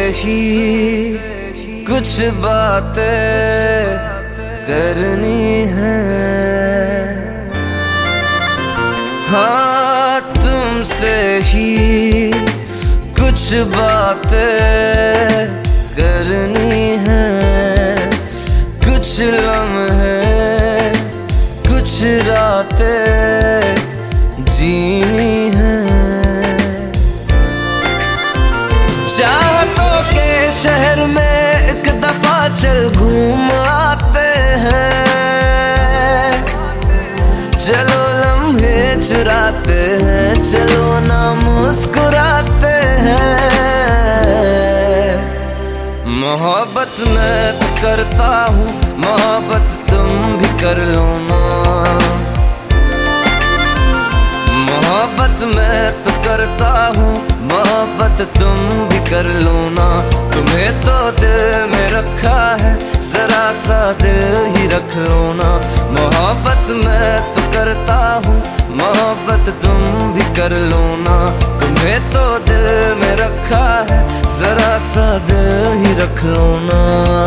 ही कुछ बातें करनी है। हाँ, तुमसे ही कुछ बातें करनी है। कुछ लम्हे, कुछ रातें जीनी है। चाहतों के शहर में एक दफा चल घूम आते हैं। चलो लम्हे चुराते हैं, चलो ना मुस्कुराते हैं। मोहब्बत मैं तो करता हूँ, मोहब्बत तुम भी कर लो ना। मोहब्बत मैं तो करता हूँ, मोहब्बत तुम भी कर लो ना। तुम्हें तो दिल में रखा है, जरा सा दिल ही रख लो ना। मोहब्बत मैं तो करता हूँ, मोहब्बत तुम भी कर लो ना। तुम्हें तो दिल में रखा है, जरा सा दिल ही रख लो ना।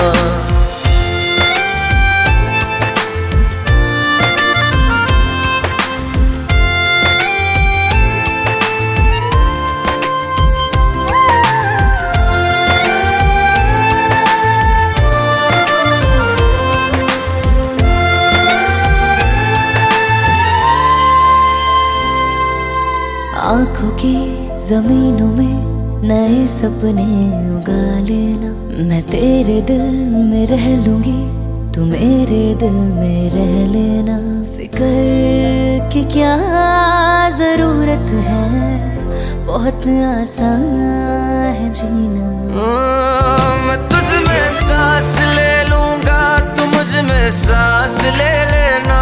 आँखों की जमीनों में नए सपने उगा लेना। मैं तेरे दिल में रह लूंगी, तू मेरे दिल में रह लेना। फिक्र की क्या जरूरत है, बहुत आसान है जीना। मैं तुझ में सांस ले लूंगा, तू मुझ में सांस ले लेना।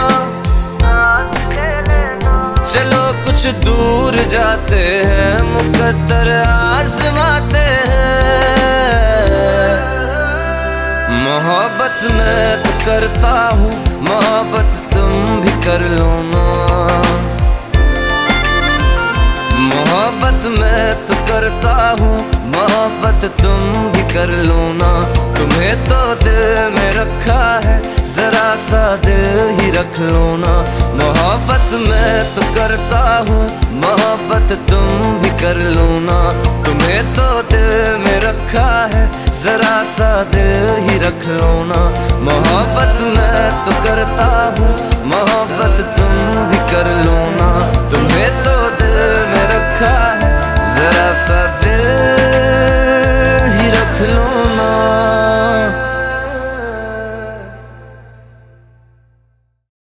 चलो कुछ दूर जाते हैं, मुकद्दर आजमाते हैं। मोहब्बत मैं तो करता हूँ, मोहब्बत तुम भी कर लो ना। मोहब्बत मैं तो करता हूँ, मोहब्बत तुम भी कर लो ना। तुम्हें तो दिल में रखा है, जरा सा दिल ही रख लो ना। मोहब्बत मैं तो करता हूँ, मोहब्बत तुम भी कर लो ना। तुम्हें तो दिल में रखा है, जरा सा दिल ही रख लो ना। मोहब्बत मैं तो करता हूँ, मोहब्बत तुम भी कर लो ना। तुम्हें तो